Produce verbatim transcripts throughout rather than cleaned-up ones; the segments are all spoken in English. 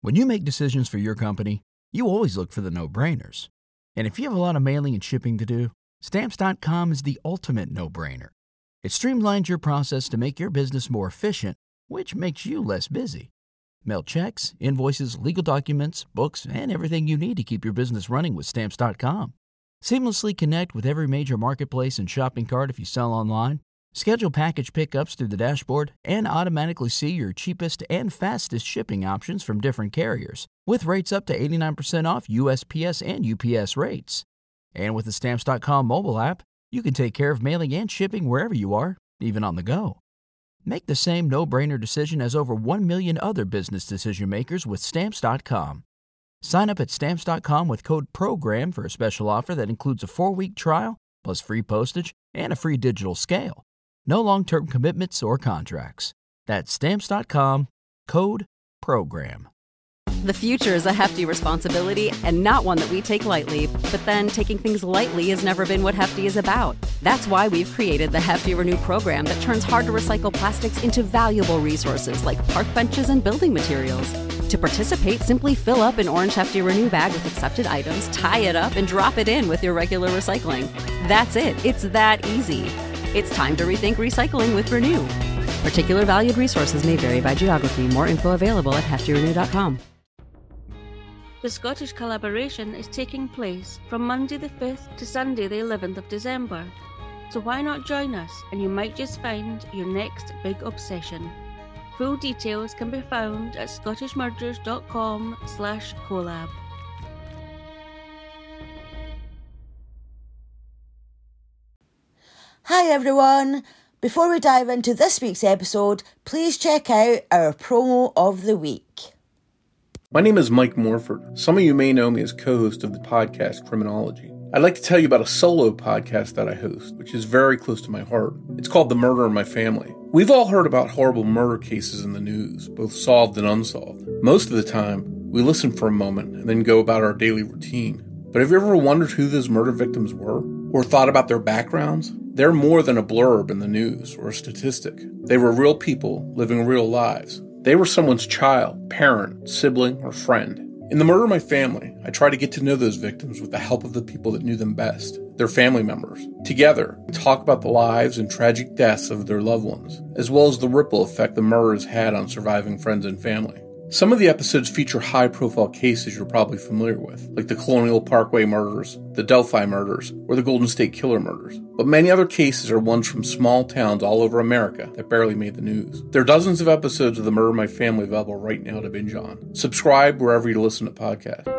When you make decisions for your company, you always look for the no-brainers. And if you have a lot of mailing and shipping to do, Stamps dot com is the ultimate no-brainer. It streamlines your process to make your business more efficient, which makes you less busy. Mail checks, invoices, legal documents, books, and everything you need to keep your business running with Stamps dot com. Seamlessly connect with every major marketplace and shopping cart if you sell online. Schedule package pickups through the dashboard and automatically see your cheapest and fastest shipping options from different carriers, with rates up to eighty-nine percent off U S P S and U P S rates. And with the Stamps dot com mobile app, you can take care of mailing and shipping wherever you are, even on the go. Make the same no-brainer decision as over one million other business decision makers with Stamps dot com. Sign up at Stamps dot com with code PROGRAM for a special offer that includes a four-week trial, plus free postage and a free digital scale. No long-term commitments or contracts. That's Stamps dot com, code PROGRAM. The future is a hefty responsibility and not one that we take lightly. But then taking things lightly has never been what Hefty is about. That's why we've created the Hefty Renew program that turns hard-to-recycle plastics into valuable resources like park benches and building materials. To participate, simply fill up an orange Hefty Renew bag with accepted items, tie it up, and drop it in with your regular recycling. That's it. It's that easy. It's time to rethink recycling with Renew. Particular valued resources may vary by geography. More info available at hefty renew dot com. The Scottish collaboration is taking place from Monday the fifth to Sunday the eleventh of December. So why not join us and you might just find your next big obsession. Full details can be found at scottish murders dot com slash collab. Hi everyone! Before we dive into this week's episode, please check out our promo of the week. My name is Mike Morford. Some of you may know me as co-host of the podcast Criminology. I'd like to tell you about a solo podcast that I host, which is very close to my heart. It's called The Murder in My Family. We've all heard about horrible murder cases in the news, both solved and unsolved. Most of the time, we listen for a moment and then go about our daily routine. But have you ever wondered who those murder victims were? Or thought about their backgrounds? They're more than a blurb in the news or a statistic. They were real people living real lives. They were someone's child, parent, sibling, or friend. In The Murder in My Family, I try to get to know those victims with the help of the people that knew them best, their family members. Together, we talk about the lives and tragic deaths of their loved ones, as well as the ripple effect the murders had on surviving friends and family. Some of the episodes feature high-profile cases you're probably familiar with, like the Colonial Parkway murders, the Delphi murders, or the Golden State Killer murders. But many other cases are ones from small towns all over America that barely made the news. There are dozens of episodes of The Murder in My Family available right now to binge on. Subscribe wherever you listen to podcasts.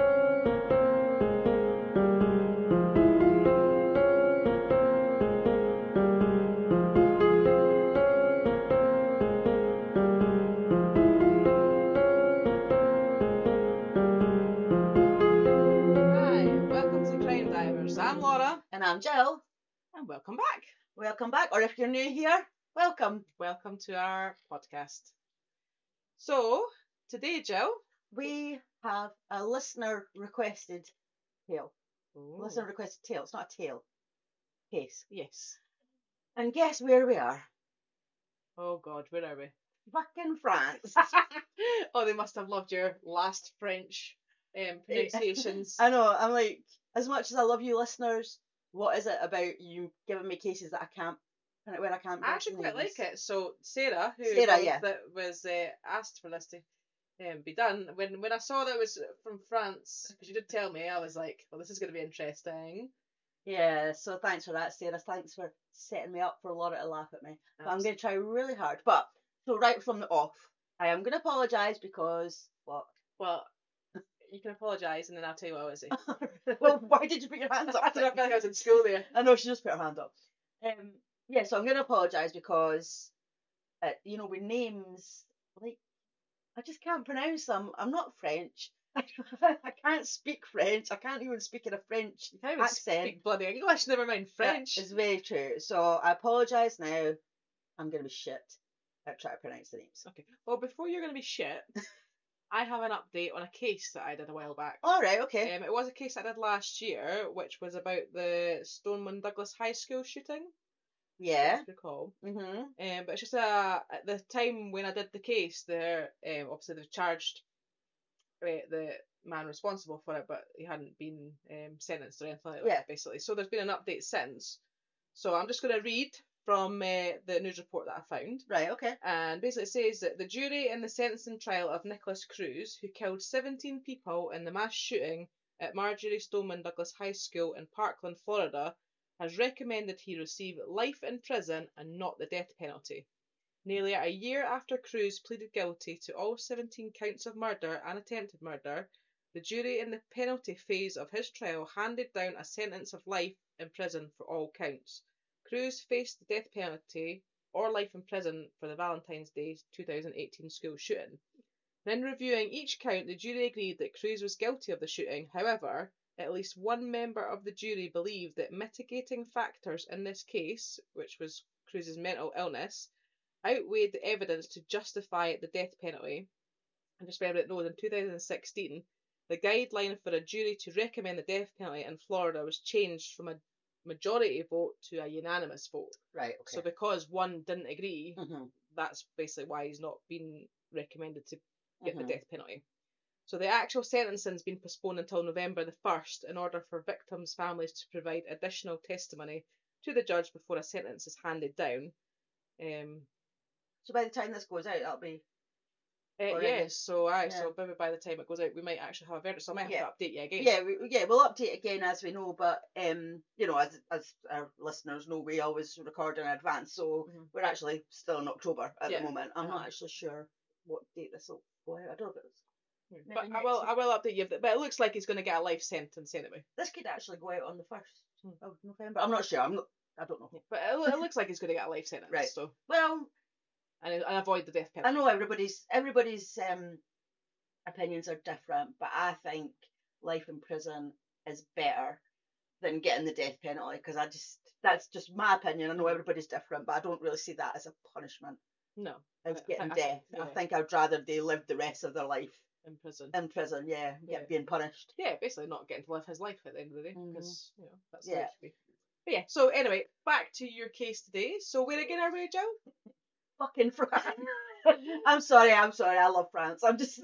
I'm Jill. And welcome back. Welcome back, or if you're new here, welcome. Welcome to our podcast. So, today, Jill, we have a listener requested tale. Ooh. Listener requested tale. It's not a tale. Case. Yes. And guess where we are? Oh God, where are we? Fucking France. Oh, they must have loved your last French um, pronunciations. I know. I'm like, as much as I love you, listeners. What is it about you giving me cases that I can't, where I can't? I actually quite like it. So Sarah, who Sarah, was, yeah. that was uh, asked for this to um, be done, when when I saw that it was from France, because you did tell me, I was like, well, this is going to be interesting. Yeah. So thanks for that, Sarah. Thanks for setting me up for Laura to laugh at me. But I'm going to try really hard. But so right from the off, I am going to apologise because what? Well. You can apologise and then I'll tell you what I was saying. Well, why did you put your hands up? I don't know, I feel like I was in school there. I know, she just put her hand up. Um, yeah, so I'm going to apologise because, uh, you know, with names, like, I just can't pronounce them. I'm not French. I can't speak French. I can't even speak in a French you can't accent. Speak bloody English, never mind French. It's very true. So I apologise now. I'm going to be shit at trying to pronounce the names. Okay. Well, before you're going to be shit... I have an update on a case that I did a while back. All right, okay. Um, it was a case I did last year, which was about the Stoneman Douglas High School shooting. Yeah. If you recall. Mm-hmm. Um, but it's just a, at the time when I did the case, there um, obviously they charged uh, the man responsible for it, but he hadn't been um, sentenced or anything like Yeah. that, basically. So there's been an update since. So I'm just going to read from uh, the news report that I found. Right, okay. And basically it says that the jury in the sentencing trial of Nicholas Cruz, who killed seventeen people in the mass shooting at Marjorie Stoneman Douglas High School in Parkland, Florida, has recommended he receive life in prison and not the death penalty. Nearly a year after Cruz pleaded guilty to all seventeen counts of murder and attempted murder, the jury in the penalty phase of his trial handed down a sentence of life in prison for all counts. Cruz faced the death penalty or life in prison for the Valentine's Day twenty eighteen school shooting. Then reviewing each count, the jury agreed that Cruz was guilty of the shooting. However, at least one member of the jury believed that mitigating factors in this case, which was Cruz's mental illness, outweighed the evidence to justify the death penalty. And just for everybody that knows, in two thousand sixteen, the guideline for a jury to recommend the death penalty in Florida was changed from a majority vote to a unanimous vote. Right, okay. So because one didn't agree, mm-hmm. that's basically why he's not been recommended to get mm-hmm. the death penalty. So the actual sentencing has been postponed until November the first in order for victims' families to provide additional testimony to the judge before a sentence is handed down. Um, so by the time this goes out, that'll be... Uh, yes, so aye, yeah. so maybe by the time it goes out, we might actually have a verdict. So I might have yeah. to update you again. Yeah, we, yeah, we'll update again as we know. But um, you know, as as our listeners know, we always record in advance, so mm-hmm. we're actually still in October at yeah. the moment. I'm uh-huh. not actually sure what date this will go out. I don't know if it was. But I will, I will update you. But it looks like he's going to get a life sentence anyway. This could actually go out on the first hmm. of November. I'm not sure. I'm not. I don't know. Yeah. But it, it looks like he's going to get a life sentence. Right. So well, and, and avoid the death penalty. I know everybody's everybody's um. opinions are different, but I think life in prison is better than getting the death penalty, because I just that's just my opinion. I know everybody's different, but I don't really see that as a punishment. No, as I, getting I, death. I, yeah. I think I'd rather they lived the rest of their life in prison. In prison, yeah, yeah. get being punished. Yeah, basically not getting to live his life at the end of the day, because mm-hmm. you know that's yeah. the way it should be. But yeah. So anyway, back to your case today. So where again are we, Jill? Fucking France. I'm sorry. I'm sorry. I love France. I'm just.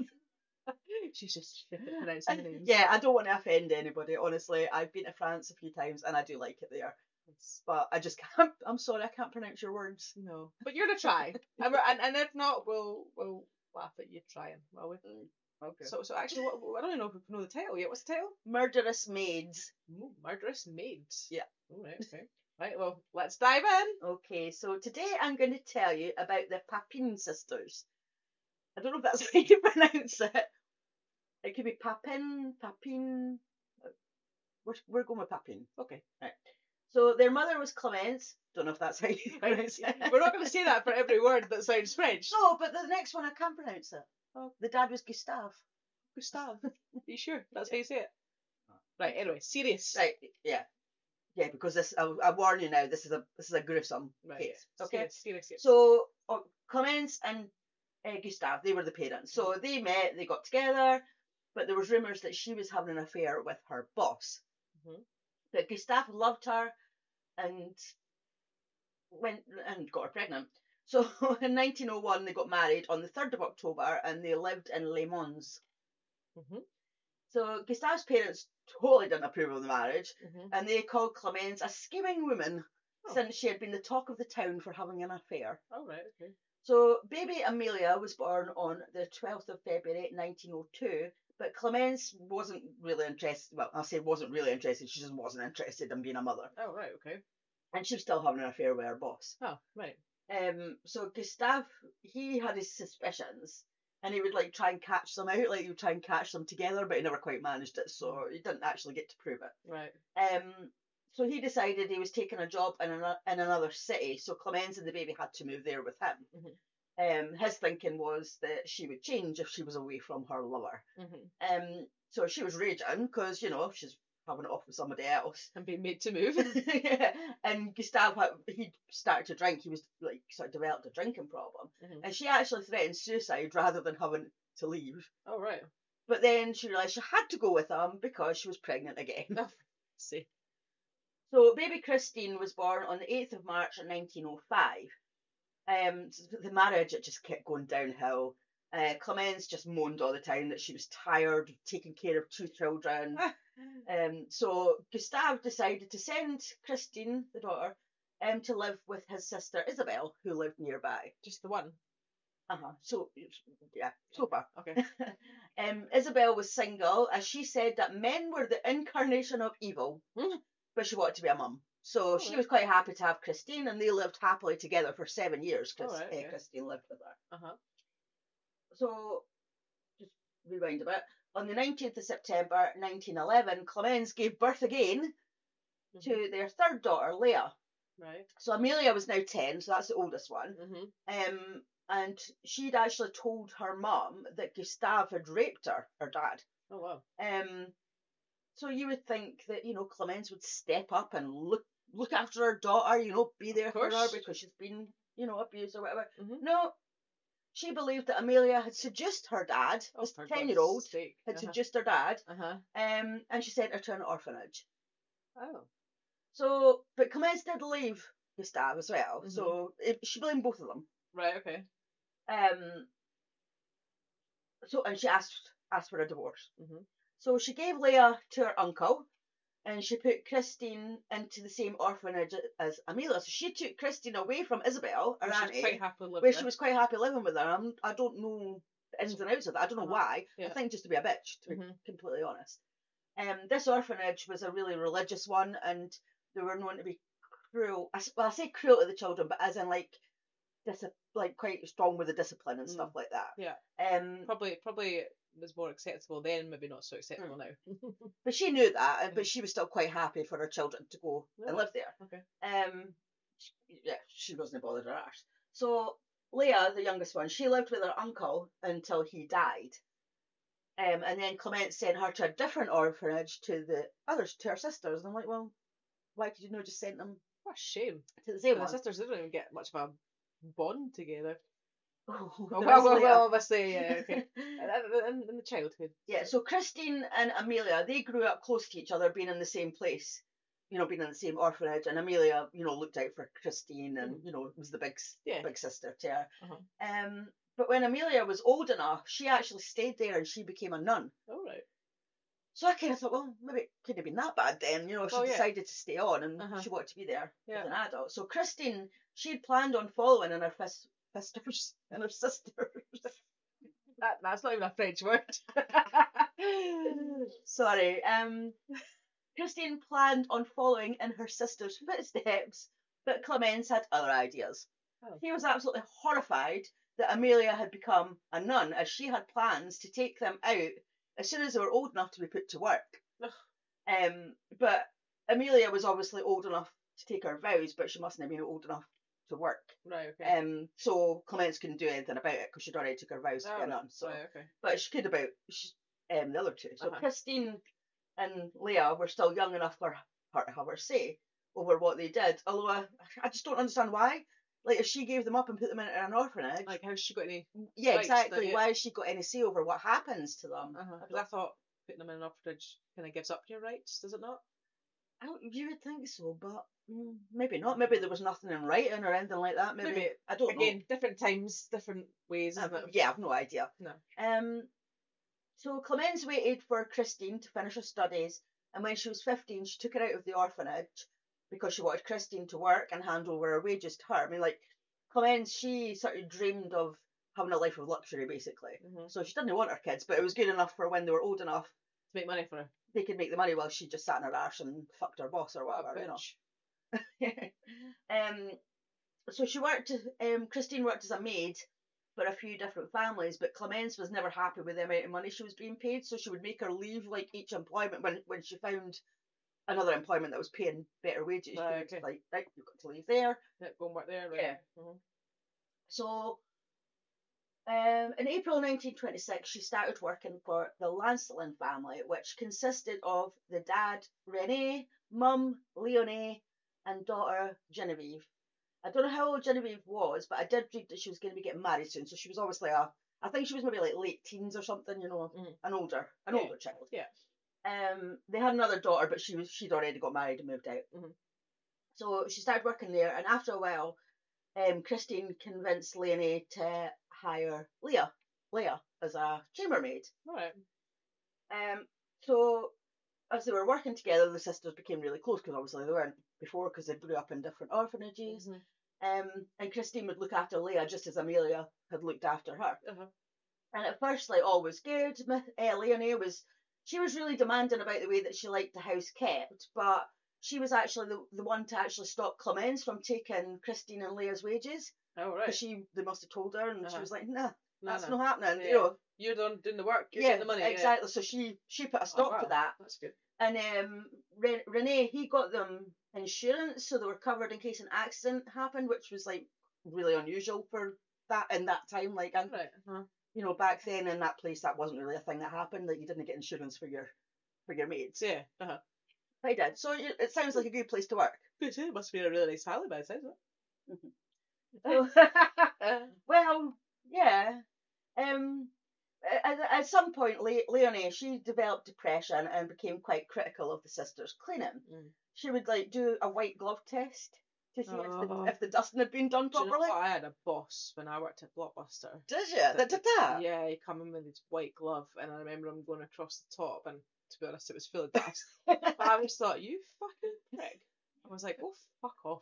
She's just shit at pronouncing names. Yeah, I don't want to offend anybody, honestly. I've been to France a few times and I do like it there. Yes. But I just can't, I'm sorry, I can't pronounce your words. No. But you're going to try. and, and and if not, we'll we'll laugh at you trying, will we? Mm, okay. So, so actually, what, I don't even know if we know the title yet. What's the title? Murderous Maids. Ooh, Murderous Maids. Yeah. All right, okay. Right, well, let's dive in. Okay, so today I'm going to tell you about the Papin sisters. I don't know if that's how you pronounce it. It could be Papin, Papin. We're, we're going with Papin. Okay. Right. So their mother was Clemence. Don't know if that's how you pronounce it. We're not going to say that for every word that sounds French. No, but the next one I can pronounce it. Oh, the dad was Gustave. Gustave. Are you sure? That's how you say it? Right. Anyway, serious. Right. Yeah. Yeah, because this, I, I warn you now, this is a this is a gruesome right, case. Yeah. Okay. Serious, serious, serious. So oh, Clemence and uh, Gustave, they were the parents. So mm-hmm. they met, they got together, but there was rumours that she was having an affair with her boss. Mm-hmm. But Gustave loved her and went and got her pregnant. So in nineteen oh one they got married on the third of October and they lived in Les Mons. Mm-hmm. So Gustave's parents totally didn't approve of the marriage, mm-hmm. and they called Clemence a scheming woman oh. since she had been the talk of the town for having an affair. Oh, right, okay. So baby Amelia was born on the twelfth of February nineteen oh two, but Clemence wasn't really interested, well, I'll say wasn't really interested, she just wasn't interested in being a mother. Oh, right, okay. And she was still having an affair with her boss. Oh, right. Um. So Gustave, he had his suspicions, and he would like try and catch them out, like he would try and catch them together, but he never quite managed it, so he didn't actually get to prove it. Right. Um. So he decided he was taking a job in, an, in another city, so Clemence and the baby had to move there with him. Mm-hmm. Um. His thinking was that she would change if she was away from her lover. Mm-hmm. Um. So she was raging, because, you know, she's having it off with somebody else. And being made to move. Yeah. And Gustave, he started to drink. He was like sort of developed a drinking problem. Mm-hmm. And she actually threatened suicide rather than having to leave. Oh, right. But then she realised she had to go with him because she was pregnant again. Oh, see. So baby Christine was born on the eighth of March in nineteen oh five. Um, the marriage, it just kept going downhill. Uh, Clemence just moaned all the time that she was tired of taking care of two children. um, so Gustave decided to send Christine, the daughter, um, to live with his sister Isabel, who lived nearby. Just the one. Uh-huh. So, yeah, so far. Okay. um, Isabel was single, as she said that men were the incarnation of evil, Mm. but she wanted to be a mum. So Oh, she right. was quite happy to have Christine, and they lived happily together for seven years. Chris, Oh, right, okay. uh, Christine lived with her. Uh-huh. So, just rewind a bit. On the nineteenth of September nineteen eleven, Clemence gave birth again Mm-hmm. to their third daughter, Leah. Right. So Amelia was now ten, so that's the oldest one. Mm-hmm. Um, and she'd actually told her mum that Gustave had raped her, her dad. Oh, wow. Um, so you would think that, you know, Clemence would step up and look look after her daughter, you know, be there for her course. because she's been, you know, abused or whatever. Mm-hmm. No, she believed that Amelia had seduced her dad, Oh, this for ten-year-old God's sake. had Uh-huh. seduced her dad, Uh-huh. um, and she sent her to an orphanage. Oh. So, but Clemence did leave Gustave as well, Mhm. so it, she blamed both of them. Right, okay. Um, so, and she asked asked for a divorce. Mhm. So she gave Leah to her uncle, and she put Christine into the same orphanage as Amelia. So she took Christine away from Isabel, her Well, she was auntie, quite happily living where there. she was quite happy living with her. I'm, I don't know the ins and outs of that. I don't know Uh-huh. why. Yeah. I think just to be a bitch, to be Mhm. completely honest. Um, this orphanage was a really religious one, and they were known to be cruel. I, s- well, I say cruel to the children, but as in like, dis- like quite strong with the discipline and Mm. stuff like that. Yeah. Um, Probably probably was more acceptable then, maybe not so acceptable now. but she knew that, and- but she was still quite happy for her children to go and Really? live there. Okay. Um, yeah, she wasn't bothered her arse. So Leah, the youngest one, she lived with her uncle until he died. Um, and then Clemence sent her to a different orphanage to the others, to her sisters. And I'm like, well, why could you not just send them What a shame. to the same The one? sisters didn't even get much of a bond together. Oh, Oh, there well, is well, Leah. well, obviously, yeah, okay. in, in the childhood. Yeah, so Christine and Amelia, they grew up close to each other, being in the same place, you know, being in the same orphanage. And Amelia, you know, looked out for Christine and, Mhm. you know, was the big, Yeah. big sister to her. Uh-huh. Um, but when Amelia was old enough, she actually stayed there and she became a nun. All right. So I kind of thought, well, maybe it couldn't have been that bad then. You know, she Oh, yeah. decided to stay on and Uh-huh. she wanted to be there Yeah. as an adult. So Christine, she'd planned on following in her fis- fisters and her sisters. That, that's not even a French word. Sorry. Um, Christine planned on following in her sister's footsteps, but Clemence had other ideas. Oh. He was absolutely horrified that Amelia had become a nun, as she had plans to take them out as soon as they were old enough to be put to work. Ugh. Um, but Amelia was obviously old enough to take her vows, but she mustn't have been old enough to work. Right, okay. Um, so Clemence couldn't do anything about it because she'd already took her vows to Oh, be a right. nun. So, Right, okay. but she could about she, um, the other two. So Uh-huh. Christine and Leah were still young enough for her to have her say over what they did. Although I, I just don't understand why. Like, if she gave them up and put them in an orphanage, Like, how's she got any... yeah, rights exactly. that- yeah. why has she got any say over what happens to them? Uh-huh. I Because I don't- thought putting them in an orphanage kind of gives up your rights, does it not? I don't, you would think so, but mm, maybe not. Maybe there was nothing in writing or anything like that. Maybe, Maybe. I don't Again, different times, different ways, know. isn't Uh, it? yeah, I've no idea. No. Um, so Clemence waited for Christine to finish her studies, and when she was fifteen, she took her out of the orphanage because she wanted Christine to work and hand over her wages to her. I mean, like, Clemence, she sort of dreamed of having a life of luxury, basically. Mhm. So she didn't want her kids, but it was good enough for when they were old enough, To make money for her. they could make the money while she just sat in her arse and fucked her boss or What a whatever, you know. bitch. um, so she worked, um, Christine worked as a maid for a few different families, but Clemence was never happy with the amount of money she was being paid, so she would make her leave like each employment when, when she found another employment that was paying better wages. She Right, would okay. like, right, you've got to leave there. Yeah, go and work there, right? Yeah. Mhm. So um, in April nineteen twenty-six, she started working for the Lancelin family, which consisted of the dad, Rene, mum, Leonie, and daughter, Genevieve. I don't know how old Genevieve was, but I did read that she was going to be getting married soon, so she was obviously a, I think she was maybe like late teens or something, you know, Mhm. an older, an Yeah. older child. Yeah. Um, they had another daughter, but she was she'd already got married and moved out. Mhm. So she started working there, and after a while, um, Christine convinced Leonie to hire Leah Leah as a chambermaid. All right. Um, so as they were working together, the sisters became really close because obviously they weren't before because they grew up in different orphanages. Mm-hmm. Um, and Christine would look after Leah just as Amelia had looked after her. Uh-huh. And at first, like, all was good. Uh, Leonie was, she was really demanding about the way that she liked the house kept, but she was actually the, the one to actually stop Clemence from taking Christine and Leah's wages. Oh, right. Because she, they must have told her, and Uh-huh. she was like, nah, No, that's no. not happening. Yeah. You know, You're the one doing the work. You're yeah, getting the money. exactly. So she she put a Yeah. stop Oh, wow. to that. That's good. And um, Re- Renee, he got them insurance, so they were covered in case an accident happened, which was like really unusual for that in that time. Like, and Right. Uh-huh. you know, back then in that place, that wasn't really a thing that happened. Like, you didn't get insurance for your for your maids. Yeah. Uh-huh. I did. So it, it sounds like a good place to work. Good. It must be a really nice family by the sounds of it. So, well, yeah. Um, at, at some point, Le- Leonie, she developed depression and became quite critical of the sisters' cleaning. Mm. She would like do a white glove test to see if, Oh. the, if the dusting had been done Do you know properly. what? I had a boss when I worked at Blockbuster. Did you? That did that? Yeah, he come in with his white glove, and I remember him going across the top, and to be honest, it was full of dust. I just thought, you fucking prick. I was like, oh, fuck off.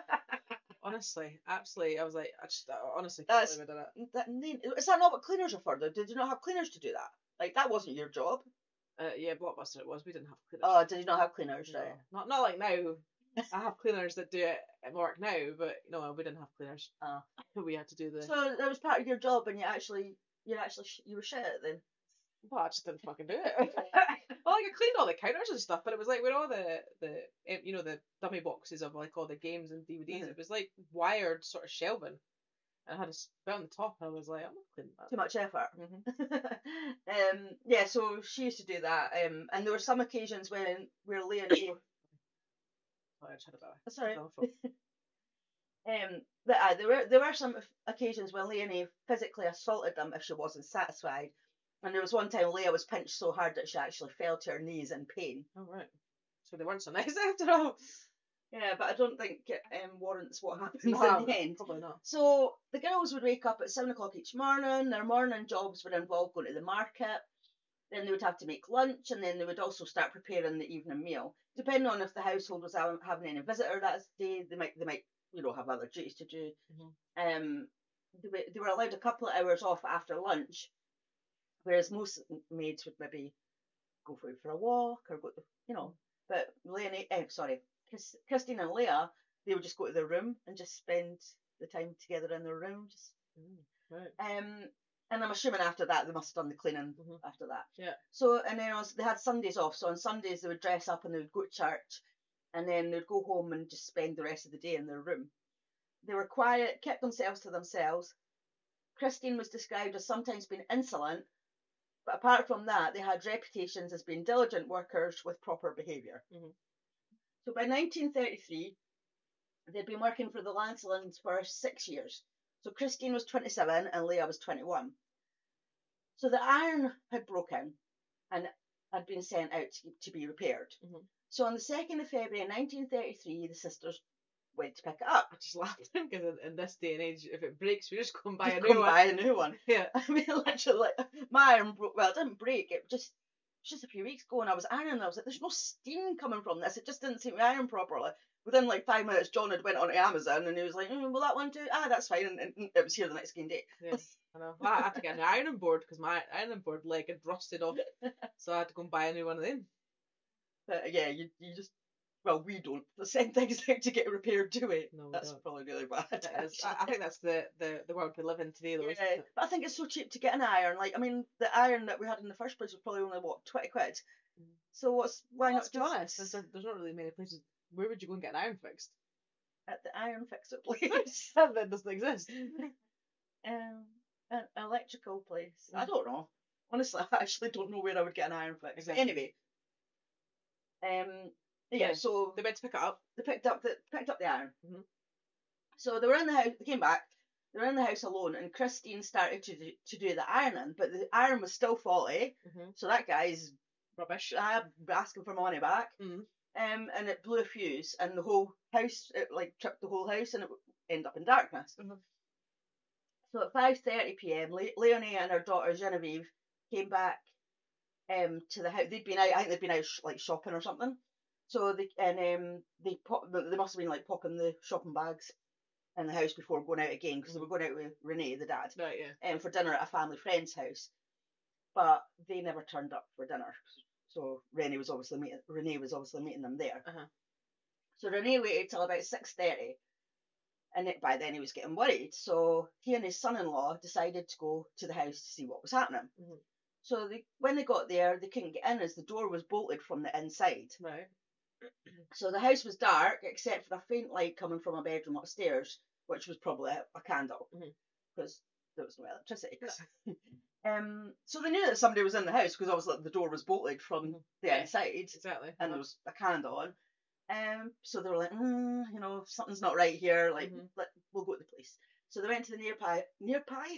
Honestly, absolutely. I was like, I just, I honestly can't That's, believe I did it. that, is that not what cleaners are for? Though? Did you not have cleaners to do that? Like, that wasn't your job. Uh, yeah, Blockbuster it was. We didn't have cleaners. Oh, did you not have cleaners? No. Right? Not, not like now. I have cleaners that do it at work now, but no, we didn't have cleaners. Oh. We had to do the. So that was part of your job, and you actually, you actually, you were shit at it then. Well, I just didn't fucking do it. Well, like I cleaned all the counters and stuff, but it was like with all the the you know the dummy boxes of like all the games and D V Ds. Mm-hmm. It was like wired sort of shelving, and I had a bit on the top, and I was like, I'm not cleaning that. Too much effort. Mm-hmm. um, yeah, so she used to do that, um, and there were some occasions when where Leonie. Oh, I just had a bit of- That's all right. awful. Um, but, uh, there were there were some occasions when Leonie physically assaulted them if she wasn't satisfied, and there was one time Leah was pinched so hard that she actually fell to her knees in pain. Oh right, so they weren't so nice after all. Yeah, but I don't think it um, warrants what happens No, in the end. probably not. So the girls would wake up at seven o'clock each morning. Their morning jobs would involve going to the market. Then they would have to make lunch, and then they would also start preparing the evening meal. Depending on if the household was having any visitor that day, they might they might you know have other duties to do. Mm-hmm. Um, they were, they were allowed a couple of hours off after lunch, whereas most maids would maybe go for for a walk or go to, you know. But Leonie, eh, sorry, Chris, Christine and Leah, they would just go to their room and just spend the time together in their room. Just Mm, right. um, and I'm assuming after that they must have done the cleaning Mhm. after that. Yeah. So and then also, they had Sundays off. So on Sundays they would dress up and they would go to church, and then they'd go home and just spend the rest of the day in their room. They were quiet, kept themselves to themselves. Christine was described as sometimes being insolent, but apart from that, they had reputations as being diligent workers with proper behaviour. Mhm. So by nineteen thirty-three, they'd been working for the Lancelins for six years. So Christine was twenty-seven and Leah was twenty-one. So the iron had broken and had been sent out to, to be repaired. Mhm. So on the second of February nineteen thirty-three, the sisters went to pick it up. I just laughed because in, in this day and age, if it breaks, we just go and buy Just a go new and one. buy a new one. Yeah. I mean, literally, like, my iron broke. Well, it didn't break. It just just a few weeks ago, and I was ironing. I was like, "There's no steam coming from this. It just didn't seem to iron properly." Within like five minutes, John had went onto Amazon, and he was like, mm, "Will that one do?" Ah, that's fine. And, and it was here the next game day. Yeah, I know. Well, I had to get an ironing board because my ironing board leg had rusted off, so I had to go and buy a new one of them. But yeah, you you just well, we don't send things out to get repaired, do we? No, we that's don't. probably really bad. That is, I, I think that's the, the, the world we live in today, though. Yeah, Isn't it? but I think it's so cheap to get an iron. Like, I mean, the iron that we had in the first place was probably only what twenty quid. Mm. So what's why Well, not let's be just honest, there's, there's not really many places. Where would you go and get an iron fixed? at the iron fixer place? That doesn't exist. um, an electrical place. I Mm. don't know. Honestly, I actually don't know where I would get an iron fixed. Exactly. Anyway, um, yeah. Yeah. So They went to pick it up. they picked up the picked up the iron. Mhm. So they were in the house. They came back. They were in the house alone, and Christine started to do, to do the ironing, but the iron was still faulty. Mm-hmm. So that guy's Rubbish. uh, asking for money back. Mm. Um, and it blew a fuse, and the whole house, it like tripped the whole house, and it ended up in darkness. Mhm. So at five thirty p m, Le- Leonie and her daughter Genevieve came back um to the house. They'd been out. I think they'd been out sh- like shopping or something. So they and um they pop. They must have been like popping the shopping bags in the house before going out again because they were going out with Renee, the dad, Right, yeah. um, for dinner at a family friend's house. But they never turned up for dinner. So Renee was obviously meeting. Renee was obviously meeting them there. Uh-huh. So Renee waited till about six thirty. And it, by then he was getting worried, so he and his son-in-law decided to go to the house to see what was happening. Mhm. So they, when they got there, they couldn't get in as the door was bolted from the inside. Right. So the house was dark except for a faint light coming from a bedroom upstairs, which was probably a, a candle Mhm. because there was no electricity. um, so they knew that somebody was in the house because obviously the door was bolted from Mhm. the Yeah. inside, Exactly. and there was a candle on. Um, so they were like, mm, you know, something's not right here. Like, Mhm. let, we'll go to the police. So they went to the nearby, nearby,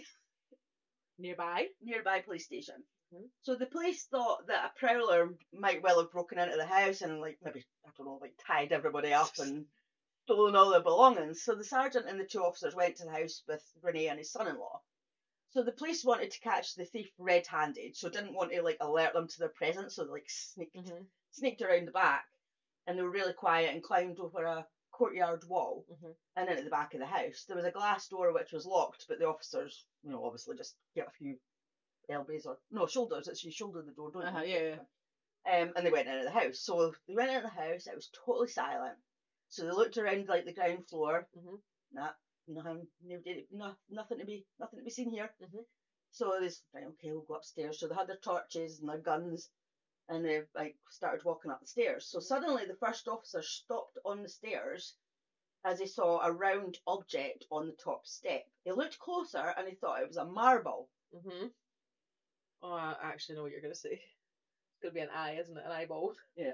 Nearby. nearby police station. Mhm. So the police thought that a prowler might well have broken into the house and like maybe I don't know, like tied everybody up and stolen all their belongings. So the sergeant and the two officers went to the house with Renee and his son-in-law. So the police wanted to catch the thief red-handed, so didn't want to like alert them to their presence. So they like sneaked, Mhm. sneaked around the back. And they were really quiet and climbed over a courtyard wall Mhm. and into the back of the house. There was a glass door which was locked, but the officers, you know, obviously just get a few elbows or no shoulders. It's you shoulder the door, don't Uh-huh, you? yeah, Um, and they went into the house. So they went into the house. It was totally silent. So they looked around like the ground floor. Mhm. Nah, nothing, nobody, no, nothing to be, nothing to be seen here. Mhm. So they said, right, okay, we'll go upstairs. So they had their torches and their guns. And they like started walking up the stairs. So suddenly the first officer stopped on the stairs as he saw a round object on the top step. He looked closer and he thought it was a marble. Mhm. Oh, I actually know what you're gonna say. It's gonna be an eye, isn't it? An eyeball. Yeah.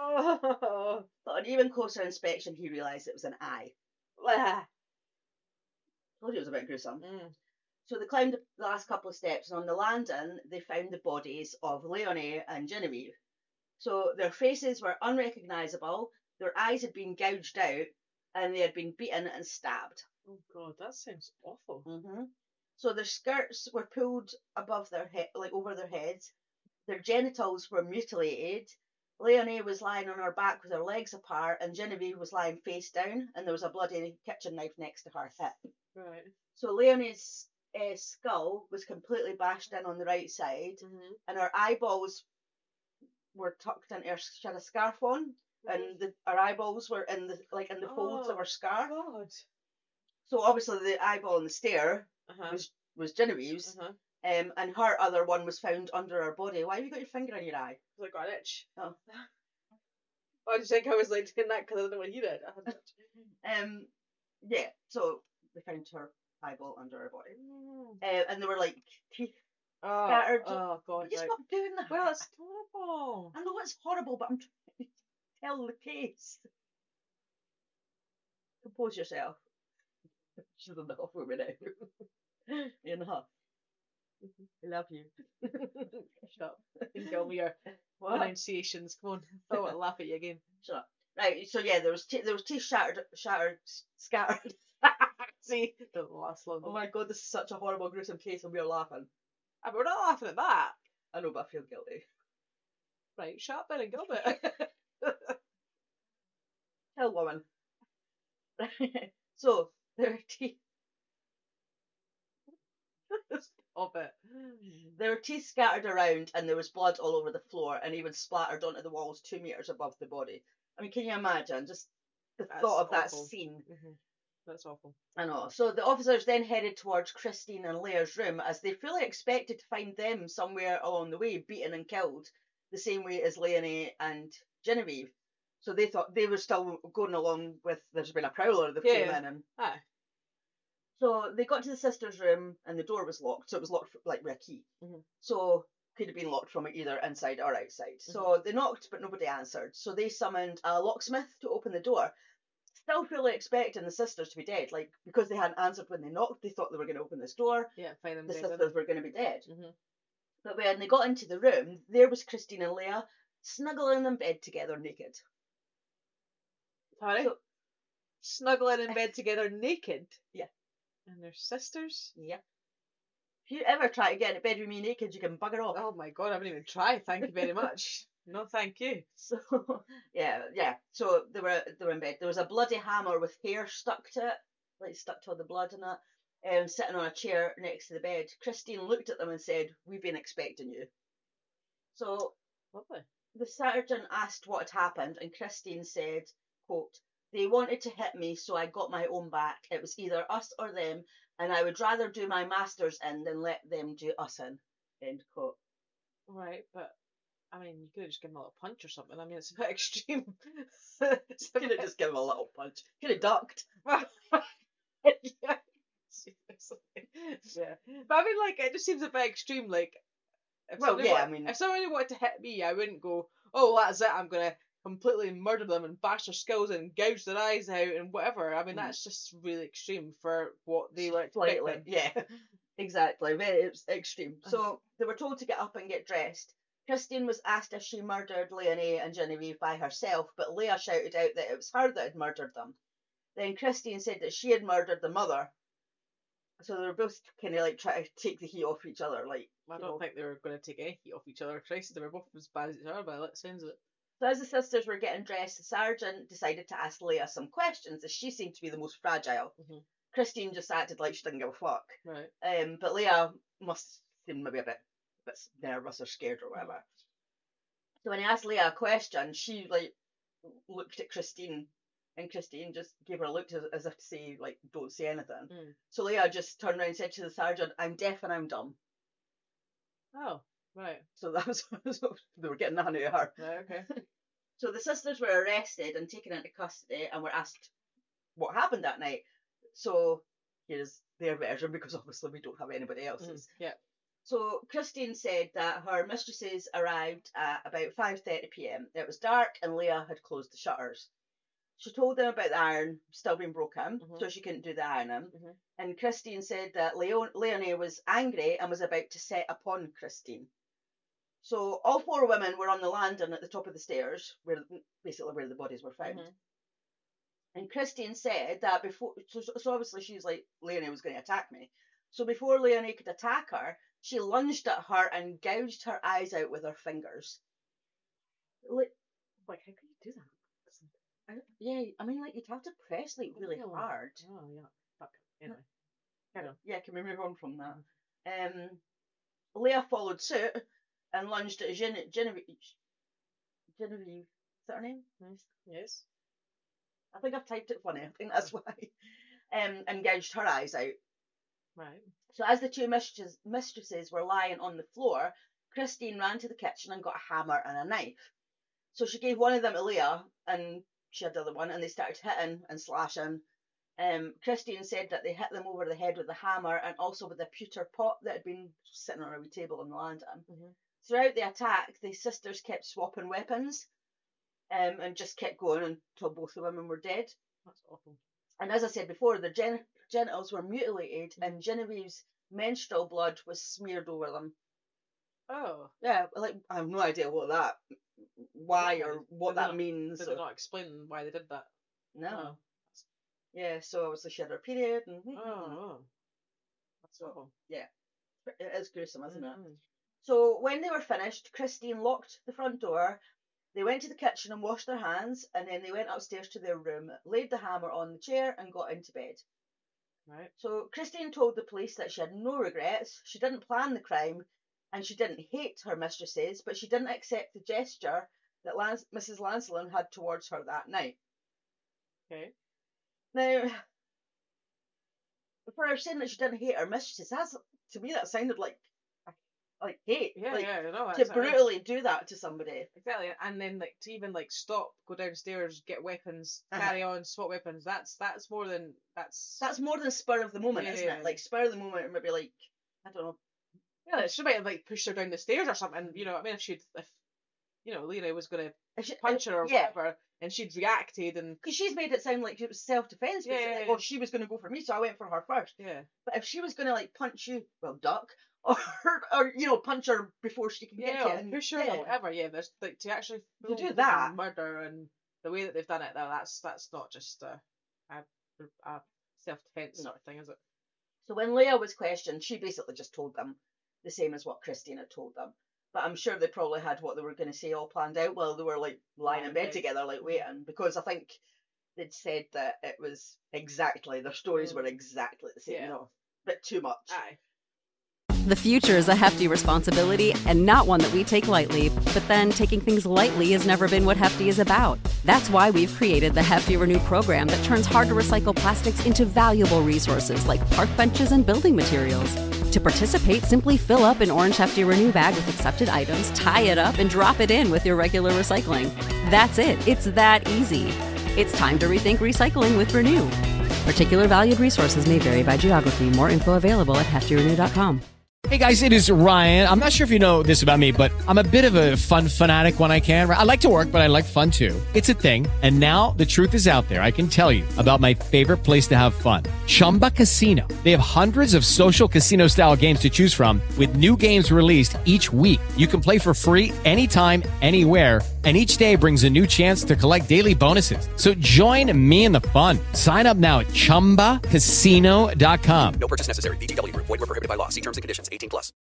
Oh. But on even closer inspection, he realised it was an eye. Ah. Told you it was a bit gruesome. Mm. So they climbed the last couple of steps, and on the landing, they found the bodies of Leonie and Genevieve. So their faces were unrecognisable, their eyes had been gouged out, and they had been beaten and stabbed. Oh god, that sounds awful. Mm-hmm. So their skirts were pulled above their head, like over their heads. Their genitals were mutilated. Leonie was lying on her back with her legs apart, and Genevieve was lying face down, and there was a bloody kitchen knife next to her hip. Right. So Leonie's uh, skull was completely bashed in on the right side, Mhm. and her eyeballs were tucked into her. She had a scarf on, and the, her eyeballs were in the like in the folds of Oh, her scarf. God. So obviously the eyeball on the stair Uh-huh. was was Genevieve's, Uh-huh. um, and her other one was found under her body. Why have you got your finger in your eye? I got an itch. Oh. Why did you think I was like doing that? Because I didn't know what he did. I had an itch. Um, yeah. So they found her eyeball under her body, Mm. uh, and there were like teeth Oh, scattered. oh god. Just Right. stop doing that. Well, it's horrible. I know it's horrible, but I'm trying to tell the case. Compose yourself. She's enough with me now. Enough. I love you. Shut up. You can tell me your What? pronunciations. Come on. I want to laugh at you again. Shut up. Right, so yeah, there was te- there was teeth shattered, shattered, scattered. See? Doesn't last long. Oh my god, this is such a horrible, gruesome case, and we are laughing. Ah, but we're not laughing at that. I know, but I feel guilty. Right, shut up then and go a bit. Tell woman. So there were teeth. Stop it. There were teeth scattered around, and there was blood all over the floor, and even splattered onto the walls two meters above the body. I mean, can you imagine just the That's thought of that awful. scene? Mhm. That's awful. I know. So the officers then headed towards Christine and Leah's room, as they fully expected to find them somewhere along the way, beaten and killed, the same way as Leonie and Genevieve. So they thought they were still going along with there's been a prowler that Yeah, came yeah. in, and Aye. so they got to the sister's room and the door was locked, so it was locked like with a key. Mhm. So could have been locked from either inside or outside. So they knocked, but nobody answered. So they summoned a locksmith to open the door, still fully expecting the sisters to be dead. Like, because they hadn't answered when they knocked, they thought they were going to open this door. Yeah, fine and The dead then. sisters were going to be dead. Mhm. But when they got into the room, there was Christine and Leah snuggling in bed together, naked. Sorry? So- Snuggling in bed together naked? Yeah. And they're sisters? Yeah. If you ever try to get in bed with me naked, you can bugger off. Oh my god, I haven't even tried. Thank you very much. No, thank you. So yeah, yeah. So they were they were in bed. There was a bloody hammer with hair stuck to it, like stuck to all the blood and that, um, sitting on a chair next to the bed. Christine looked at them and said, "We've been expecting you." So Lovely. the sergeant asked what had happened, and Christine said, quote, "They wanted to hit me, so I got my own back. It was either us or them, and I would rather do my masters in than let them do us in." End quote. Right, but I mean, you could have just given him a little punch or something. I mean, it's a bit extreme. It's a Could have bit- just given him a little punch. Could have ducked. yeah. Seriously. Yeah. But I mean, like, it just seems a bit extreme. Like, if Well, somebody yeah, wa- I mean- if somebody wanted to hit me, I wouldn't go, "Oh, that's it. I'm gonna completely murder them and bash their skulls and gouge their eyes out and whatever." I mean, Mm. that's just really extreme for what they were Slightly, expecting. yeah, exactly. Very ex- extreme. So they were told to get up and get dressed. Christine was asked if she murdered Leonie and Genevieve by herself, but Leah shouted out that it was her that had murdered them. Then Christine said that she had murdered the mother. So they were both kind of like trying to take the heat off each other. Like, I you don't know. think they were going to take any heat off each other. Christ, they were both as bad as each other by the sounds of it. So as the sisters were getting dressed, the sergeant decided to ask Leah some questions, as she seemed to be the most fragile. Mhm. Christine just acted like she didn't give a fuck. Right. Um, but Leah must seem maybe a bit, a bit nervous or scared or whatever. So when he asked Leah a question, she like looked at Christine, and Christine just gave her a look as, as if to say, like, don't say anything. Mm. So Leah just turned around and said to the sergeant, "I'm deaf and I'm dumb." Oh, right. So that was, so they were getting that out of her. Right, okay. So the sisters were arrested and taken into custody and were asked what happened that night. So here's their version, because obviously we don't have anybody else's. Mm, yeah. So Christine said that her mistresses arrived at about five thirty p m. It was dark and Leah had closed the shutters. She told them about the iron still being broken, Mhm. so she couldn't do the ironing. Mhm. And Christine said that Leo- Leonie was angry and was about to set upon Christine. So all four women were on the landing at the top of the stairs, where basically where the bodies were found. Mhm. And Christine said that before, so, so obviously she was like, Leonie was going to attack me. So before Leonie could attack her, she lunged at her and gouged her eyes out with her fingers. Like, Like, how can you do that? I, yeah, I mean, like, you'd have to press, like, really Oh. hard. Oh, yeah. Fuck. Anyway. Carry on. Yeah, can we move on from that? Um, Leah followed suit and lunged at Gen- Genevieve. Genevieve, is that her name? Nice. Yes. I think I've typed it funny. I think that's why. Um, and gouged her eyes out. Right. So as the two mistresses, mistresses were lying on the floor, Christine ran to the kitchen and got a hammer and a knife. So she gave one of them to Leah, and she had the other one, and they started hitting and slashing. Um, Christine said that they hit them over the head with the hammer and also with a pewter pot that had been sitting on a wee table on the landing. Mhm. Throughout the attack, the sisters kept swapping weapons, um, and just kept going until both the women were dead. That's awful. And as I said before, their gen- genitals were mutilated, and Genevieve's menstrual blood was smeared over them. Oh. Yeah, like, I have no idea what that, why Okay. or what Did they that not- means. Did or- they not explain why they did that? No. Oh. Yeah, so obviously she had her period, and Oh. oh. That's So- awful. it is gruesome, isn't it? Mhm. So when they were finished, Christine locked the front door. They went to the kitchen and washed their hands, and then they went upstairs to their room, laid the hammer on the chair, and got into bed. Right. So Christine told the police that she had no regrets, she didn't plan the crime, and she didn't hate her mistresses, but she didn't accept the gesture that Lance- Missus Lancelin had towards her that night. Okay. Now, for her saying that she didn't hate her mistresses, that's, to me, that sounded like like hate. Yeah, like, yeah, no, to that's brutally do that to somebody. Exactly, and then like to even like stop, go downstairs, get weapons, Uh-huh. carry on, swap weapons. That's that's more than that's. That's more than spur of the moment, isn't Yeah. it? Like, spur of the moment, or maybe like, I don't know. Yeah, she might have like pushed her down the stairs or something. You know, I mean, if she'd if you know Lena was gonna If she, punch her or yeah. whatever, and she'd reacted and Because she's made it sound like it was self-defense. Yeah, Yeah, yeah, like, yeah. oh, she was going to go for me, so I went for her first. yeah, But if she was going to like punch you, well, duck, or or you know, punch her before she can get yeah, to or it, and push her yeah. or whatever. Yeah, there's like to actually To full do fucking that. murder and the way that they've done it. Though that's that's not just a a, a self defense No. sort of thing, is it? So when Leah was questioned, she basically just told them the same as what Christine had told them. But I'm sure they probably had what they were going to say all planned out while they were like lying in bed together, like waiting, because I think they'd said that it was exactly, their stories were exactly the same, Yeah. you know, a bit too much. Aye. The future is a hefty responsibility and not one that we take lightly, but then taking things lightly has never been what Hefty is about. That's why we've created the Hefty Renew program that turns hard-to-recycle plastics into valuable resources like park benches and building materials. To participate, simply fill up an orange Hefty Renew bag with accepted items, tie it up, and drop it in with your regular recycling. That's it. It's that easy. It's time to rethink recycling with Renew. Particular valued resources may vary by geography. More info available at hefty renew dot com. Hey guys, it is Ryan. I'm not sure if you know this about me, but I'm a bit of a fun fanatic when I can. I like to work, but I like fun too. It's a thing. And now the truth is out there. I can tell you about my favorite place to have fun. Chumba Casino. They have hundreds of social casino style games to choose from with new games released each week. You can play for free anytime, anywhere. And each day brings a new chance to collect daily bonuses. So join me in the fun. Sign up now at chumba casino dot com. No purchase necessary. V G W Group. Void where prohibited by law. See terms and conditions. eighteen plus.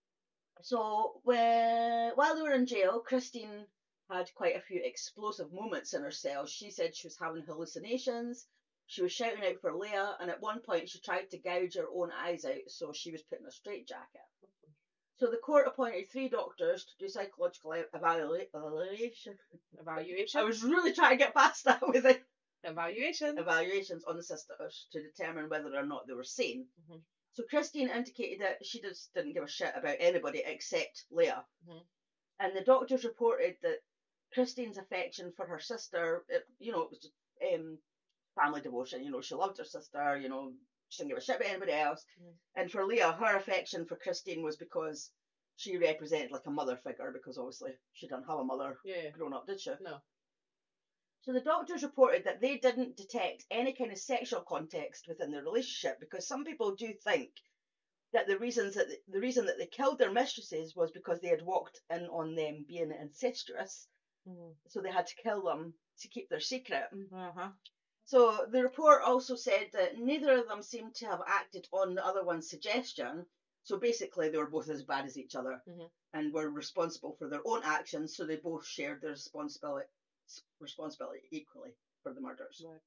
So when, while they were in jail, Christine had quite a few explosive moments in her cell. She said she was having hallucinations. She was shouting out for Leah, and at one point she tried to gouge her own eyes out, so she was put in a straitjacket. So the court appointed three doctors to do psychological evaluation. Evaluation. I was really trying to get past that with it. Evaluation. Evaluations on the sisters to determine whether or not they were sane. Mm-hmm. So Christine indicated that she just didn't give a shit about anybody except Leah. Mm-hmm. And the doctors reported that Christine's affection for her sister, it, you know, it was just, um, family devotion. You know, she loved her sister, you know, she didn't give a shit about anybody else. Mm-hmm. And for Leah, her affection for Christine was because she represented like a mother figure, because obviously she didn't have a mother yeah. growing up, did she? No. So the doctors reported that they didn't detect any kind of sexual context within their relationship, because some people do think that the reasons that the reason that they killed their mistresses was because they had walked in on them being incestuous, mm-hmm. so they had to kill them to keep their secret. Uh-huh. So the report also said that neither of them seemed to have acted on the other one's suggestion. So basically, they were both as bad as each other, mm-hmm. and were responsible for their own actions. So they both shared their responsibility. responsibility equally for the murders. Right.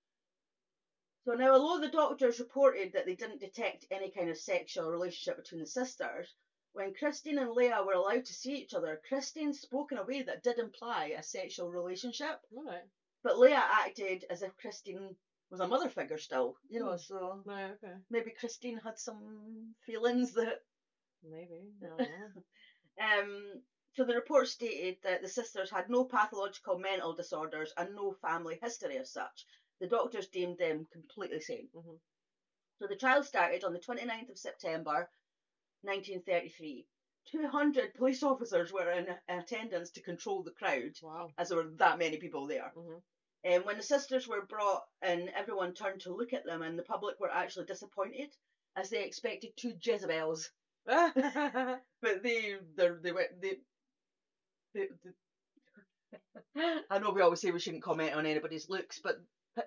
So now, although the doctors reported that they didn't detect any kind of sexual relationship between the sisters, when Christine and Leah were allowed to see each other, Christine spoke in a way that did imply a sexual relationship. Right. But Leah acted as if Christine was a mother figure still, you know, mm. so right, okay. maybe Christine had some feelings that... Maybe, no. um... So the report stated that the sisters had no pathological mental disorders and no family history as such. The doctors deemed them completely sane. Mm-hmm. So the trial started on the twenty-ninth of September, nineteen thirty-three. two hundred police officers were in attendance to control the crowd, wow. as there were that many people there. Mm-hmm. And when the sisters were brought in, everyone turned to look at them, and the public were actually disappointed, as they expected two Jezebels. But they, they were... They, The, the... I know we always say we shouldn't comment on anybody's looks, but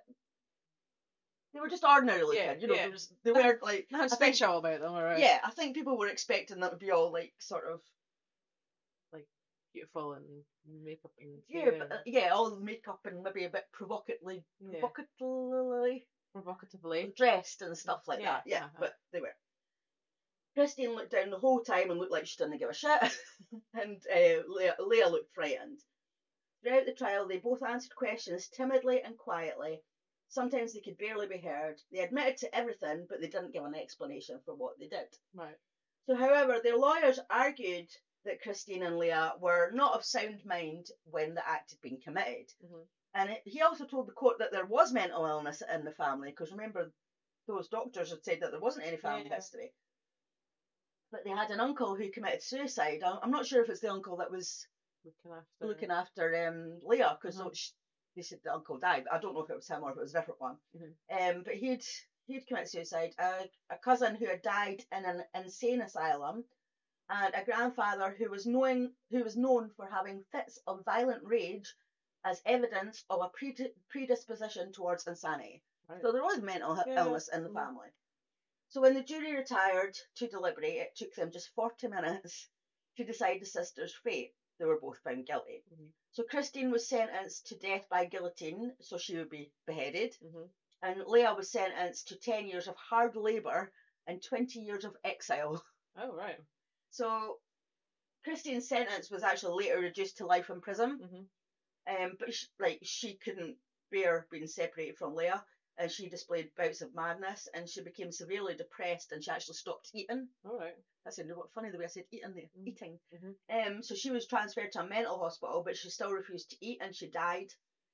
they were just ordinary looking. Yeah, you know, yeah. was, they weren't like nothing special about them, alright. Yeah, I think people were expecting them to be all like sort of like beautiful and makeup and yeah, but, uh, yeah, all the makeup and maybe a bit provocatively, yeah. provocatively, provocatively dressed and stuff like yeah, that. Yeah, uh-huh. but they were. Christine looked down the whole time and looked like she didn't give a shit, and uh, Leah, Leah looked frightened. Throughout the trial, they both answered questions timidly and quietly. Sometimes they could barely be heard. They admitted to everything, but they didn't give an explanation for what they did. Right. So, however, their lawyers argued that Christine and Leah were not of sound mind when the act had been committed. Mm-hmm. And it, he also told the court that there was mental illness in the family, because remember, those doctors had said that there wasn't any family yeah. history. But they had an uncle who committed suicide. I'm not sure if it's the uncle that was looking after, looking after um, Leah, because mm-hmm. they said the uncle died. I don't know if it was him or if it was a different one. Mm-hmm. Um, but he'd he'd committed suicide. A, a cousin who had died in an insane asylum, and a grandfather who was knowing who was known for having fits of violent rage as evidence of a pred- predisposition towards insanity. Right. So there was mental yeah. illness in the mm-hmm. family. So when the jury retired to deliberate, it took them just forty minutes to decide the sisters' fate. They were both found guilty. Mm-hmm. So Christine was sentenced to death by guillotine, so she would be beheaded. Mm-hmm. And Leah was sentenced to ten years of hard labour and twenty years of exile. Oh, right. So Christine's sentence was actually later reduced to life in prison. Mm-hmm. Um, but she, like she couldn't bear being separated from Leah, and she displayed bouts of madness, and she became severely depressed, and she actually stopped eating. All right. That's funny the way I said eating there, Mm-hmm. eating. Mm-hmm. Um, so she was transferred to a mental hospital, but she still refused to eat, and she died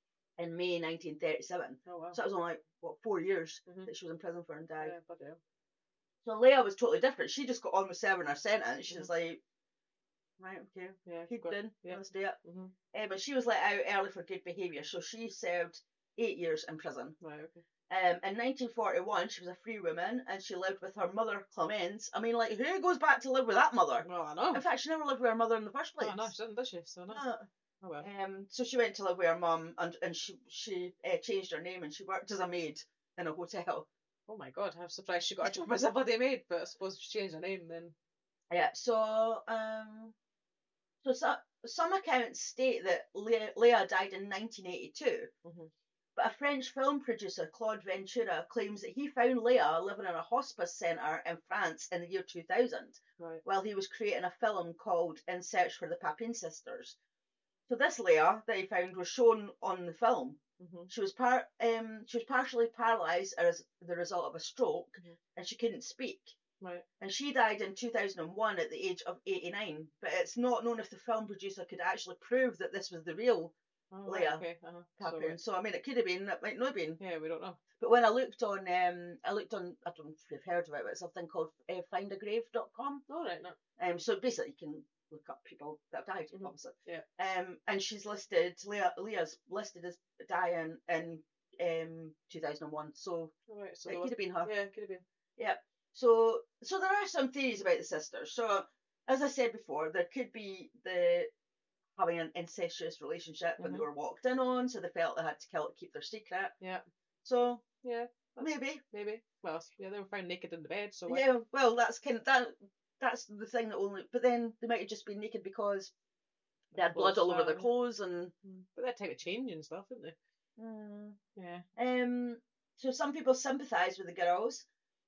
in May nineteen thirty-seven. Oh, wow. So that was only like what four years Mm-hmm. that she was in prison for and died. Yeah, bloody hell. So Leah was totally different. She just got on with serving her sentence. She Mm-hmm. was like, right, okay, Yeah, keep got- doing, yeah. let's do it. Mm-hmm. Uh, but she was let out early for good behaviour, so she served eight years in prison. Right, okay. Um, in nineteen forty-one, she was a free woman, and she lived with her mother, Clemence. I mean, like, who goes back to live with that mother? Well, I know. In fact, she never lived with her mother in the first place. Oh, no, she didn't, did she? So, no. No. Oh, well. Um, so she went to live with her mum, and, and she she uh, changed her name, and she worked as a maid in a hotel. Oh, my God. I'm surprised she got a job as a bloody maid, but I suppose she changed her name then. Yeah, so um, so some, some accounts state that Leah, Leah died in nineteen eighty-two, Mm-hmm. but a French film producer, Claude Ventura, claims that he found Leah living in a hospice centre in France in the year two thousand, Right. while he was creating a film called In Search for the Papin Sisters. So this Leah that he found was shown on the film. Mm-hmm. She was par- um, she was partially paralysed as the result of a stroke, Mhm. and she couldn't speak. Right. And she died in two thousand one at the age of eighty-nine. But it's not known if the film producer could actually prove that this was the real Oh, right, Leah okay. Uh-huh. So, Papin. right. So I mean, it could have been, it might not have been. Yeah, we don't know. But when I looked on, um, I looked on, I don't know if you've heard of it, but it's something called uh, find a grave dot com. All right, no. Um, so basically, you can look up people that have died, Mhm. obviously. Yeah. Um, and she's listed, Leah, Leah's listed as dying in um two thousand one. So All right, so it there could was- have been her. Yeah, it could have been. Yeah. So so there are some theories about the sisters. So as I said before, there could be the having an incestuous relationship when Mhm. they were walked in on, so they felt they had to kill to keep their secret. Yeah, So yeah. that's- maybe. Maybe. Well, yeah, they were found naked in the bed, so. what- Yeah, well that's kind of that that's the thing that only but then they might have just been naked because they had blood Clothes, all over their uh, clothes and Mm. But they had time to change and stuff, didn't they? mm. Yeah. Um, so some people sympathise with the girls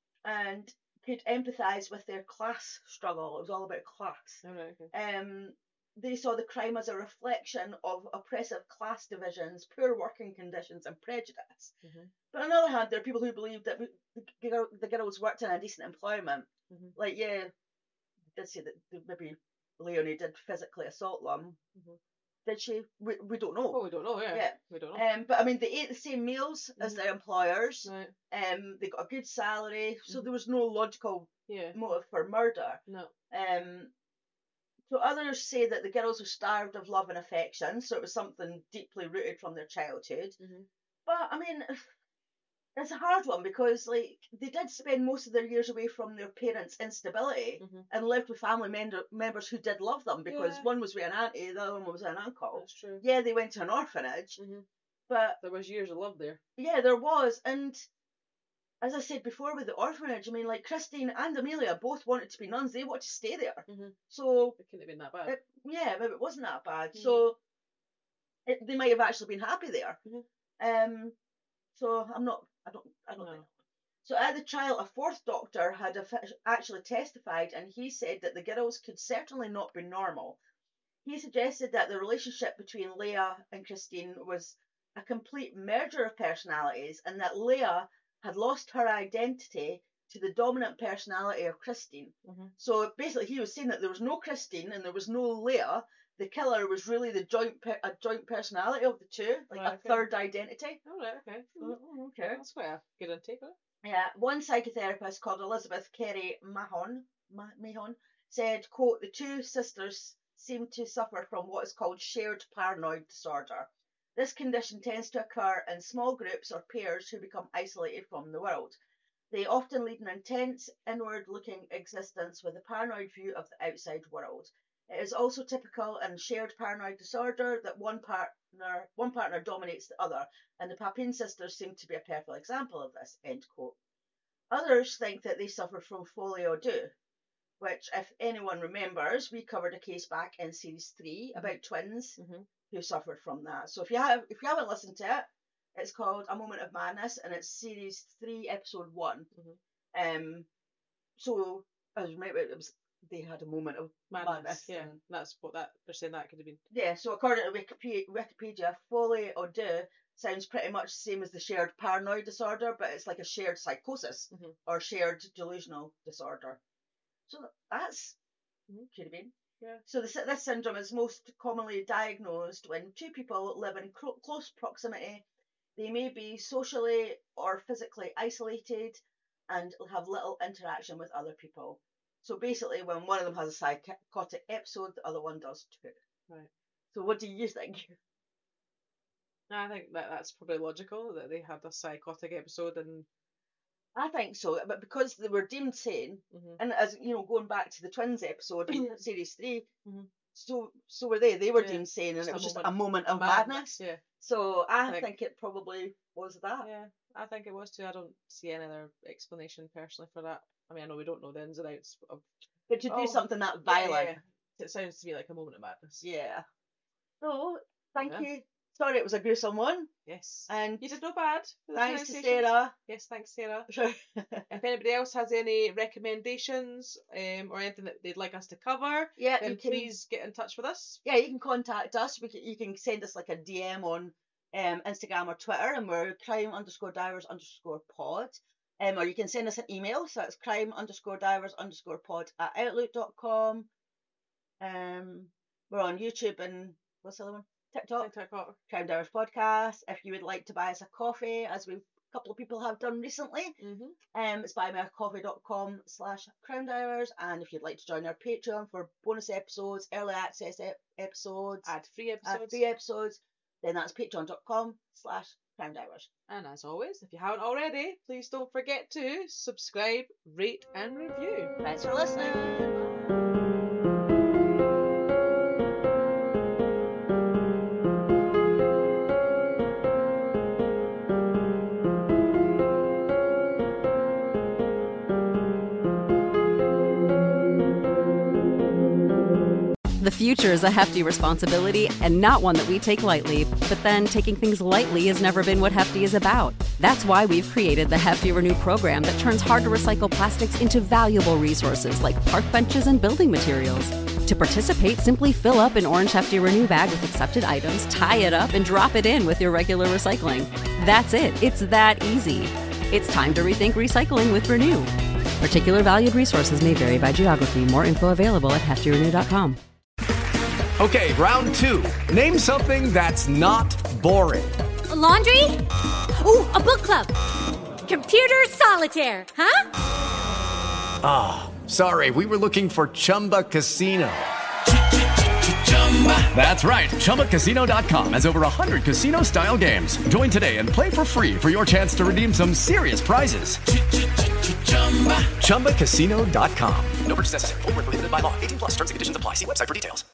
and could empathise with their class struggle. It was all about class. All right, okay. Um, they saw the crime as a reflection of oppressive class divisions, poor working conditions, and prejudice. Mhm. But on the other hand, there are people who believe that the, girl, the girls worked in a decent employment. Mhm. Like, yeah, did say that that maybe Leonie did physically assault them. Mhm. Did she? We, we don't know. Oh, we don't know, yeah. Yeah. We don't know. Um, but I mean, they ate the same meals as Mhm. their employers. Right. Um, they got a good salary, so Mhm. there was no logical Yeah. motive for murder. No. Um, so others say that the girls were starved of love and affection, so it was something deeply rooted from their childhood. Mhm. But I mean, it's a hard one because like they did spend most of their years away from their parents' instability Mhm. and lived with family mem- members who did love them because Yeah. one was with an auntie, the other one was with an uncle. That's true. Yeah, they went to an orphanage, Mhm. but There was years of love there. yeah, there was. And as I said before with the orphanage, I mean, like Christine and Amelia both wanted to be nuns. They wanted to stay there. Mhm. So, It couldn't have been that bad. it, yeah, maybe it wasn't that bad. Mhm. So, it, they might have actually been happy there. Mhm. Um, so I'm not, I don't, I don't No. think. So at the trial, a fourth doctor had affi- actually testified, and he said that the girls could certainly not be normal. He suggested that the relationship between Leah and Christine was a complete merger of personalities, and that Leah had lost her identity to the dominant personality of Christine. Mhm. So basically, he was saying that there was no Christine and there was no Leah. The killer was really the joint per- a joint personality of the two, like Right, a okay. third identity. All right, okay. Mhm. Oh, okay. That's quite a good intake of it. Yeah, one psychotherapist called Elizabeth Carey Mahon, Ma- Mahon said, quote, the two sisters seem to suffer from what is called shared paranoid disorder. This condition tends to occur in small groups or pairs who become isolated from the world. They often lead an intense, inward-looking existence with a paranoid view of the outside world. It is also typical in shared paranoid disorder that one partner one partner dominates the other, and the Papin sisters seem to be a perfect example of this, end quote. Others think that they suffered from folie à deux, which, if anyone remembers, we covered a case back in series three about twins Mm-hmm. who suffered from that. So if you have, if you haven't listened to it, it's called A Moment of Madness, and it's series three, episode one. Mm-hmm. Um, so as you remember, it was they had a moment of Madness, madness. yeah. and- That's what that they're saying that could have been. Yeah, so according to Wikipedia, Wikipedia folie à deux sounds pretty much the same as the shared paranoid disorder, but it's like a shared psychosis Mhm. or shared delusional disorder. So that's Mhm. could have been. Yeah. So this, this syndrome is most commonly diagnosed when two people live in cro- close proximity. They may be socially or physically isolated and have little interaction with other people. So basically, when one of them has a psychotic episode, the other one does too. Right. So what do you think? I think that that's probably logical that they had a psychotic episode and. I think so, but because they were deemed sane, Mhm. and as you know, going back to the twins episode in series three, Mhm. so so were they. They were Yeah, deemed sane, and just it a was just moment a moment of Madness, madness. Yeah. So I Like- think it probably was that. Yeah, I think it was too. I don't see any other explanation personally for that. I mean, I know we don't know the ins and outs of. But to do Oh, something that Yeah, violent, yeah, yeah. It sounds to me like a moment of madness. yeah. So thank Yeah. you. Sorry, it was a gruesome one, Yes. and You did no bad. with the thanks to pronunciations. Sarah. Yes, thanks, Sarah. If anybody else has any recommendations um, or anything that they'd like us to cover, yeah, then you can. please get in touch with us. Yeah, you can contact us. We can, you can send us like a D M on um, Instagram or Twitter, and we're crime underscore divers underscore pod. Um, or you can send us an email, so it's crime underscore divers underscore pod at outlook dot com. Um, we're on YouTube and what's the other one? TikTok, TikTok. Crime Divers Podcast. If you would like to buy us a coffee, as we've a couple of people have done recently, Mm-hmm. um, it's buymeacoffee.com slash crime divers. And if you'd like to join our Patreon for bonus episodes, early access ep- episodes, Add free add episodes. free episodes, then that's patreon.com slash crime divers. And as always, if you haven't already, please don't forget to subscribe, rate, and review. Thanks for listening. The future is a hefty responsibility and not one that we take lightly. But then taking things lightly has never been what Hefty is about. That's why we've created the Hefty Renew program that turns hard to recycle plastics into valuable resources like park benches and building materials. To participate, simply fill up an orange Hefty Renew bag with accepted items, tie it up, and drop it in with your regular recycling. That's it. It's that easy. It's time to rethink recycling with Renew. Particular valued resources may vary by geography. More info available at hefty renew dot com. Okay, round two. Name something that's not boring. A laundry? Ooh, a book club. Computer solitaire, huh? Ah, oh, sorry, we were looking for Chumba Casino. That's right, Chumba Casino dot com has over one hundred casino-style games. Join today and play for free for your chance to redeem some serious prizes. Chumba Casino dot com. No purchase necessary. Void where prohibited by law. eighteen plus terms and conditions apply. See website for details.